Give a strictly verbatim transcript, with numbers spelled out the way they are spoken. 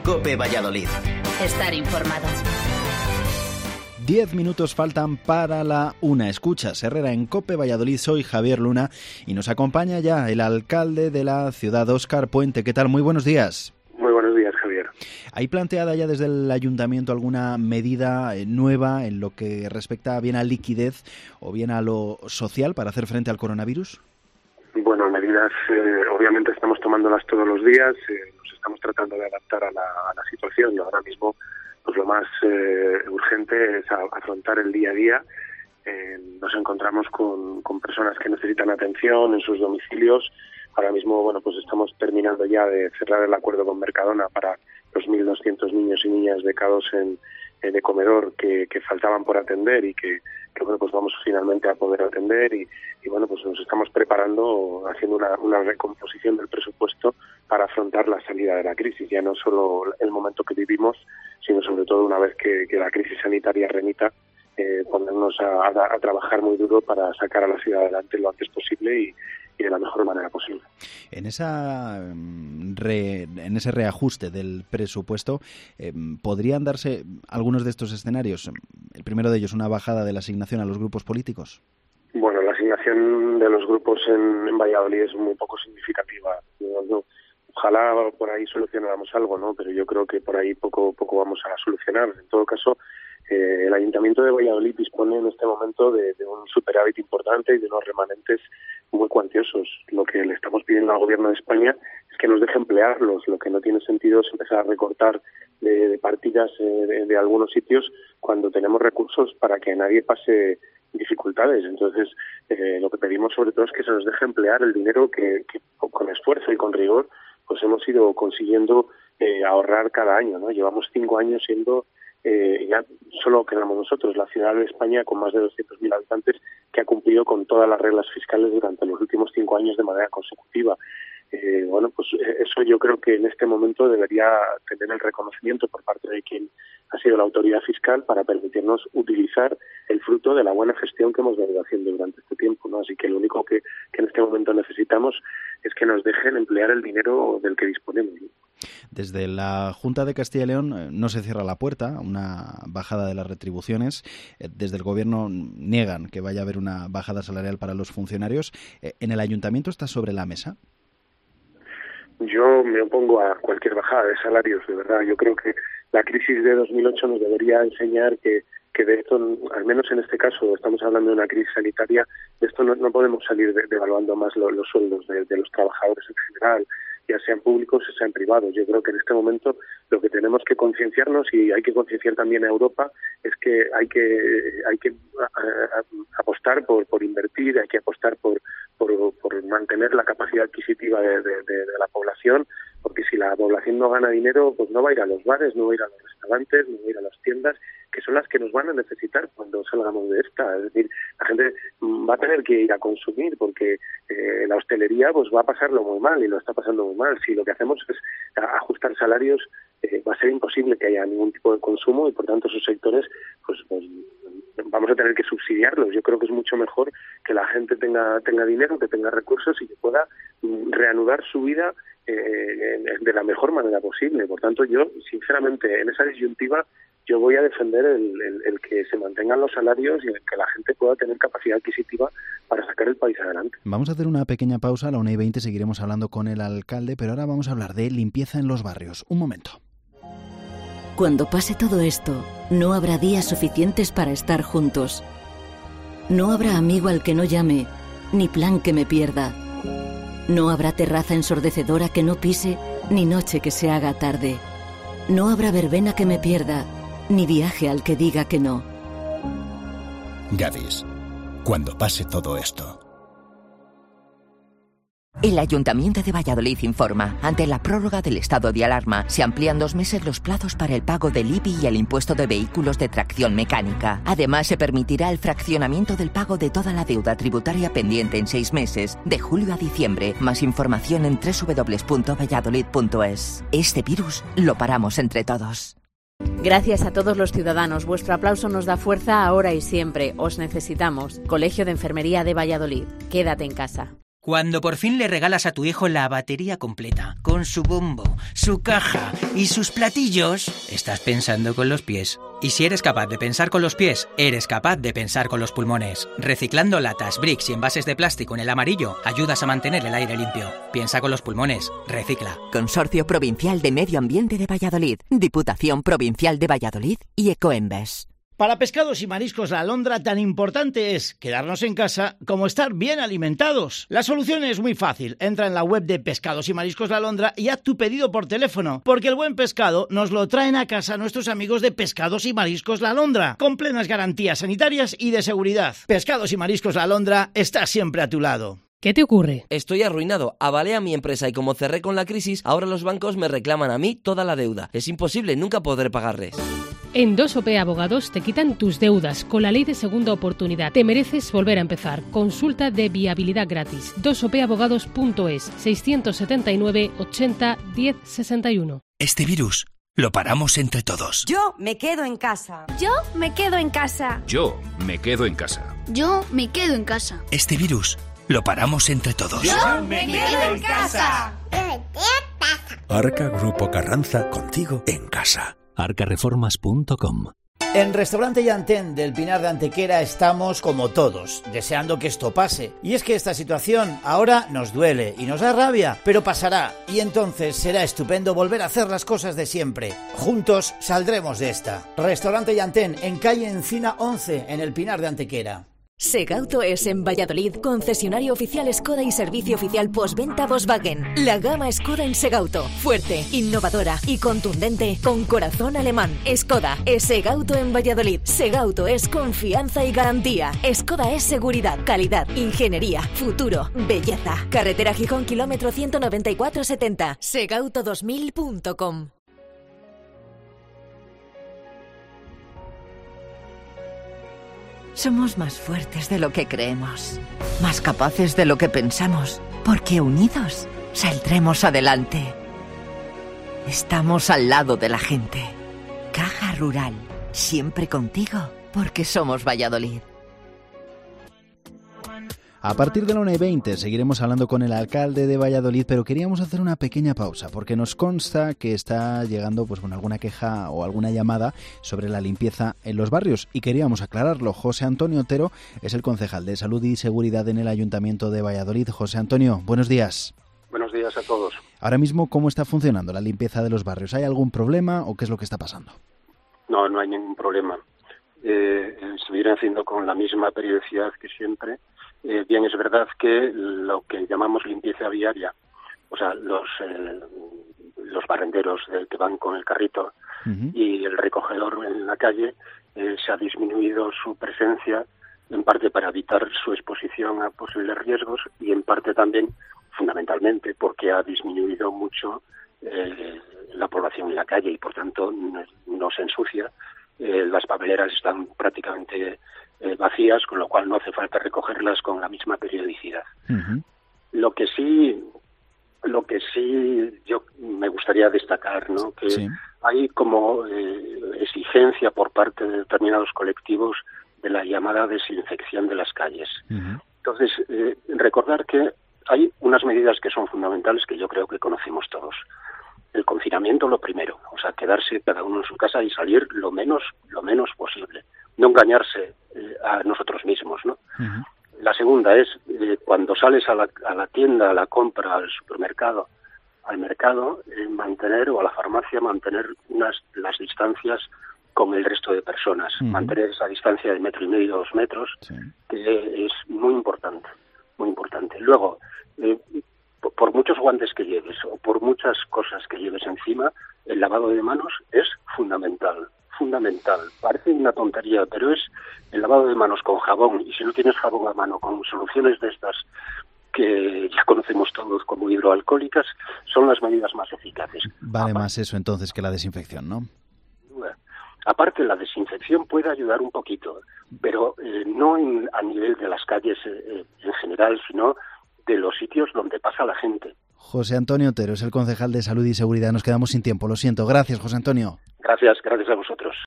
COPE Valladolid. Estar informado. Diez minutos faltan para la una. Escuchas Herrera en COPE Valladolid. Soy Javier Luna y nos acompaña ya el alcalde de la ciudad, Óscar Puente. ¿Qué tal? Muy buenos días. Muy buenos días, Javier. ¿Hay planteada ya desde el ayuntamiento alguna medida nueva en lo que respecta bien a liquidez o bien a lo social para hacer frente al coronavirus? Bueno, medidas eh, obviamente estamos tomándolas todos los días, eh, nos estamos tratando de adaptar a la, a la situación. Ahora mismo pues lo más eh, urgente es a, afrontar el día a día. Eh, nos encontramos con, con personas que necesitan atención en sus domicilios. Ahora mismo, bueno, pues estamos terminando ya de cerrar el acuerdo con Mercadona para los mil doscientos niños y niñas becados en, en de comedor que, que faltaban por atender y que, que bueno, pues vamos finalmente a poder atender y, y bueno, pues nos estamos preparando, haciendo una, una recomposición del presupuesto para afrontar la salida de la crisis, ya no solo el momento que vivimos, sino sobre todo una vez que, que la crisis sanitaria remita, eh, ponernos a, a, a trabajar muy duro para sacar a la ciudad adelante lo antes posible y, y de la mejor manera posible. En esa re, en ese reajuste del presupuesto, eh, ¿podrían darse algunos de estos escenarios? El primero de ellos, una bajada de la asignación a los grupos políticos. Bueno, la asignación de los grupos en, en Valladolid es muy poco significativa. No, no, ojalá por ahí solucionáramos algo, ¿no? Pero yo creo que por ahí poco poco vamos a solucionar. En todo caso, eh, el Ayuntamiento de Valladolid dispone en este momento de, de un superávit importante y de unos remanentes muy cuantiosos. Lo que le estamos pidiendo al Gobierno de España es que nos deje emplearlos. Lo que no tiene sentido es empezar a recortar de, de partidas eh, de, de algunos sitios cuando tenemos recursos para que nadie pase dificultades. Entonces, eh, lo que pedimos sobre todo es que se nos deje emplear el dinero que, que con esfuerzo y con rigor pues hemos ido consiguiendo eh, ahorrar cada año, ¿no? Llevamos cinco años siendo Eh, ya solo quedamos nosotros, la ciudad de España con más de doscientos mil habitantes que ha cumplido con todas las reglas fiscales durante los últimos cinco años de manera consecutiva. Eh, bueno, pues eso yo creo que en este momento debería tener el reconocimiento por parte de quien ha sido la autoridad fiscal para permitirnos utilizar el fruto de la buena gestión que hemos venido haciendo durante este tiempo, ¿no? Así que lo único que, que en este momento necesitamos es que nos dejen emplear el dinero del que disponemos, ¿no? Desde la Junta de Castilla y León no se cierra la puerta a una bajada de las retribuciones. Desde el Gobierno niegan que vaya a haber una bajada salarial para los funcionarios. ¿En el Ayuntamiento está sobre la mesa? Yo me opongo a cualquier bajada de salarios, de verdad. Yo creo que la crisis de dos mil ocho nos debería enseñar que, que de esto, al menos en este caso, estamos hablando de una crisis sanitaria, de esto no, no podemos salir de, devaluando más lo, los sueldos de, de los trabajadores en general, ya sean públicos o sean privados. Yo creo que en este momento lo que tenemos que concienciarnos, y hay que concienciar también a Europa, es que hay que hay que a, a, apostar por, por invertir, hay que apostar por, por, por mantener la capacidad adquisitiva de, de, de, de la población, porque si la población no gana dinero, pues no va a ir a los bares, no va a ir a los restaurantes, no va a ir a las tiendas, que son las que nos van a necesitar cuando salgamos de esta. Es decir, la gente va a tener que ir a consumir porque eh, la hostelería pues va a pasarlo muy mal y lo está pasando muy mal. Si lo que hacemos es ajustar salarios, eh, va a ser imposible que haya ningún tipo de consumo y por tanto esos sectores pues, pues vamos a tener que subsidiarlos. Yo creo que es mucho mejor que la gente tenga tenga dinero, que tenga recursos y que pueda reanudar su vida eh, de la mejor manera posible. Por tanto, yo, sinceramente, en esa disyuntiva, yo voy a defender el, el, el que se mantengan los salarios y el que la gente pueda tener capacidad adquisitiva para sacar el país adelante. Vamos a hacer una pequeña pausa. A la una y veinte seguiremos hablando con el alcalde, pero ahora vamos a hablar de limpieza en los barrios. Un momento. Cuando pase todo esto, no habrá días suficientes para estar juntos. No habrá amigo al que no llame, ni plan que me pierda. No habrá terraza ensordecedora que no pise, ni noche que se haga tarde. No habrá verbena que me pierda, ni viaje al que diga que no. Gadis, cuando pase todo esto. El Ayuntamiento de Valladolid informa. Ante la prórroga del estado de alarma, se amplían dos meses los plazos para el pago del I B I y el impuesto de vehículos de tracción mecánica. Además, se permitirá el fraccionamiento del pago de toda la deuda tributaria pendiente en seis meses, de julio a diciembre. Más información en doble u doble u doble u punto valladolid punto es. Este virus lo paramos entre todos. Gracias a todos los ciudadanos. Vuestro aplauso nos da fuerza ahora y siempre. Os necesitamos. Colegio de Enfermería de Valladolid. Quédate en casa. Cuando por fin le regalas a tu hijo la batería completa, con su bombo, su caja y sus platillos, estás pensando con los pies. Y si eres capaz de pensar con los pies, eres capaz de pensar con los pulmones. Reciclando latas, bricks y envases de plástico en el amarillo, ayudas a mantener el aire limpio. Piensa con los pulmones, recicla. Consorcio Provincial de Medio Ambiente de Valladolid, Diputación Provincial de Valladolid y Ecoembes. Para Pescados y Mariscos La Alondra, tan importante es quedarnos en casa como estar bien alimentados. La solución es muy fácil. Entra en la web de Pescados y Mariscos La Alondra y haz tu pedido por teléfono, porque el buen pescado nos lo traen a casa nuestros amigos de Pescados y Mariscos La Alondra, con plenas garantías sanitarias y de seguridad. Pescados y Mariscos La Alondra está siempre a tu lado. ¿Qué te ocurre? Estoy arruinado, avalé a mi empresa y como cerré con la crisis, ahora los bancos me reclaman a mí toda la deuda. Es imposible, nunca podré pagarles. En dos O P Abogados te quitan tus deudas con la ley de segunda oportunidad. Te mereces volver a empezar. Consulta de viabilidad gratis. dos o p abogados punto es, seiscientos setenta y nueve, ochenta, diez, sesenta y uno. Este virus lo paramos entre todos. Yo me quedo en casa. Yo me quedo en casa. Yo me quedo en casa. Yo me quedo en casa. Este virus lo paramos entre todos. Yo me quedo en casa. Arca Grupo Carranza, contigo en casa. arca reformas punto com. En Restaurante Llantén del Pinar de Antequera estamos como todos, deseando que esto pase. Y es que esta situación ahora nos duele y nos da rabia, pero pasará. Y entonces será estupendo volver a hacer las cosas de siempre. Juntos saldremos de esta. Restaurante Llantén, en calle Encina once, en el Pinar de Antequera. Segauto es en Valladolid, concesionario oficial Skoda y servicio oficial postventa Volkswagen. La gama Skoda en Segauto, fuerte, innovadora y contundente, con corazón alemán. Skoda es Segauto en Valladolid. Segauto es confianza y garantía. Skoda es seguridad, calidad, ingeniería, futuro, belleza. Carretera Gijón, kilómetro ciento noventa y cuatro setenta. segauto dos mil punto com. Somos más fuertes de lo que creemos, más capaces de lo que pensamos, porque unidos saldremos adelante. Estamos al lado de la gente. Caja Rural, siempre contigo, porque somos Valladolid. A partir de la una y veinte seguiremos hablando con el alcalde de Valladolid, pero queríamos hacer una pequeña pausa porque nos consta que está llegando pues, bueno, alguna queja o alguna llamada sobre la limpieza en los barrios y queríamos aclararlo. José Antonio Otero es el concejal de Salud y Seguridad en el Ayuntamiento de Valladolid. José Antonio, buenos días. Buenos días a todos. Ahora mismo, ¿cómo está funcionando la limpieza de los barrios? ¿Hay algún problema o qué es lo que está pasando? No, no hay ningún problema. Eh, se viene haciendo con la misma periodicidad que siempre. Eh, bien, es verdad que lo que llamamos limpieza viaria, o sea, los eh, los barrenderos eh, que van con el carrito uh-huh. y el recogedor en la calle, eh, se ha disminuido su presencia, en parte para evitar su exposición a posibles riesgos y en parte también, fundamentalmente, porque ha disminuido mucho eh, la población en la calle y, por tanto, no, no se ensucia. Eh, las papeleras están prácticamente eh, vacías, con lo cual no hace falta recogerlas con la misma periodicidad. Uh-huh. Lo que sí, lo que sí yo me gustaría destacar, ¿no? Que sí. hay como eh, exigencia por parte de determinados colectivos de la llamada desinfección de las calles. Uh-huh. Entonces, eh, recordar que hay unas medidas que son fundamentales que yo creo que conocemos todos. El confinamiento, lo primero, o sea, quedarse cada uno en su casa y salir lo menos lo menos posible. No engañarse eh, a nosotros mismos, ¿no? Uh-huh. La segunda es, eh, cuando sales a la, a la tienda, a la compra, al supermercado, al mercado, eh, mantener, o a la farmacia, mantener unas las distancias con el resto de personas. Uh-huh. Mantener esa distancia de metro y medio, dos metros, sí. que es muy importante, muy importante. Luego, eh, por muchos guantes que lleves o por muchas cosas que lleves encima, el lavado de manos es fundamental, fundamental. Parece una tontería, pero es el lavado de manos con jabón, y si no tienes jabón a mano, con soluciones de estas que ya conocemos todos como hidroalcohólicas, son las medidas más eficaces. Vale Aparte, más eso entonces que la desinfección, ¿no? Aparte, la desinfección puede ayudar un poquito, pero eh, no en, a nivel de las calles eh, en general, sino de los sitios donde pasa la gente. José Antonio Otero es el concejal de Salud y Seguridad. Nos quedamos sin tiempo, lo siento. Gracias, José Antonio. Gracias, gracias a vosotros.